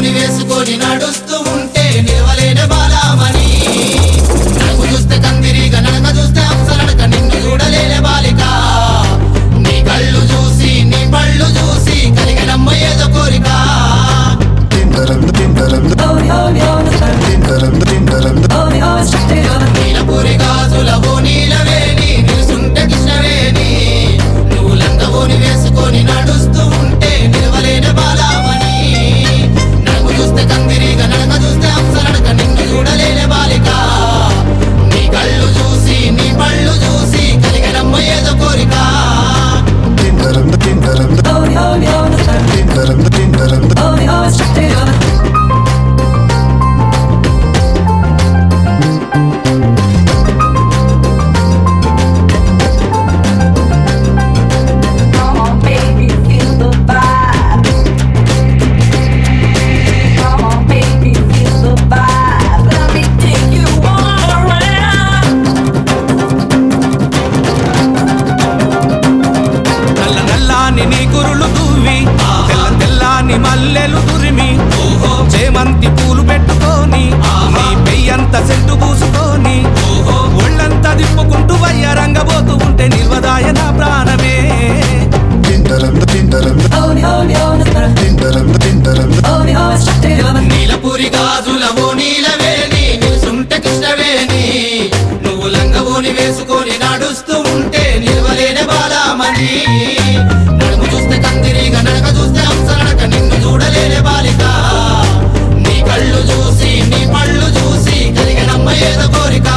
లంగవోని వేసుకొని నడుస్తూ ఉంటే నిలవలేని బాలామణి నడుము చూస్తే కందిరిగా నడక చూస్తే అప్సరడక నిన్ను చూడలేని బాలిక నీ కళ్ళు చూసి నీ పళ్ళు చూసి కలిగినమ్మ ఏదో కోరిక నీలపూరి గాజులవో నీలవేణి నిలుసుంటే కృష్ణవేణి నువ్వు లంగవోని వేసుకొని నడుస్తూ ఉంటే నిలవలేని బాలామణి నడుము చూస్తే కందిరిగా నడక చూస్తే అప్సరడక నిన్ను చూడలేని బాలిక నీ కళ్ళు చూసి నీ పళ్ళు చూసి కలిగినమ్మ ఏదో కోరిక మల్లెలు తురిమి చేమంతి పూలు పెట్టుకొని నీ పెయ్యంత సెంటు పూసుకొని ఒళ్ళంతా దిప్పుకుంటూ వయ్యారంగబోతూ ఉంటే నిర్వదాయ నా ప్రాణమే నీలపూరి గాజులవో నీలవేణి నిలుసుంటే కృష్ణవేణి నువ్వు లంగవోని వేసుకొని నడుస్తూ ఉంటే నిలవలేని బాలామణి నడుము చూస్తే కందిరిగా నడక చూస్తే అంసరడక నిన్ను చూడలేని బాలిక నీ కళ్ళు చూసి నీ పళ్ళు చూసి కలిగినమ్మ ఏదో కోరిక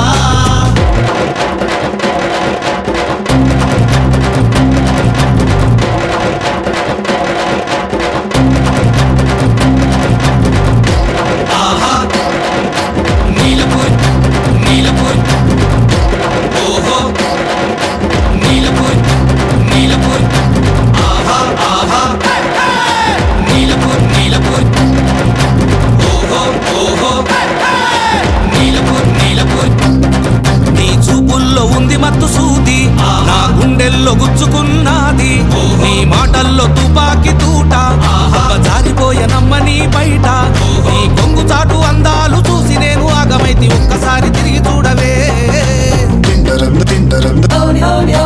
ఆహా నీలపూరి నీలపూరి ఓహో నీలపూరి నీలపూరి ఆహా ఆహా నీలపూరి నీలపూరి ఓహో ఓహో నీలపూరి నీలపూరి నీ చూపుల్లో ఉంది మత్తు సూది నా గుండెల్లో గుచ్చుకున్నది నీ మాటల్లో తుపాకి తూట జారిపోయనమ్మ నీ బయట నీ కొంగు చాటు అందాలు చూసి నేను ఆగమైతి ఒక్కసారి తిరిగి చూడవే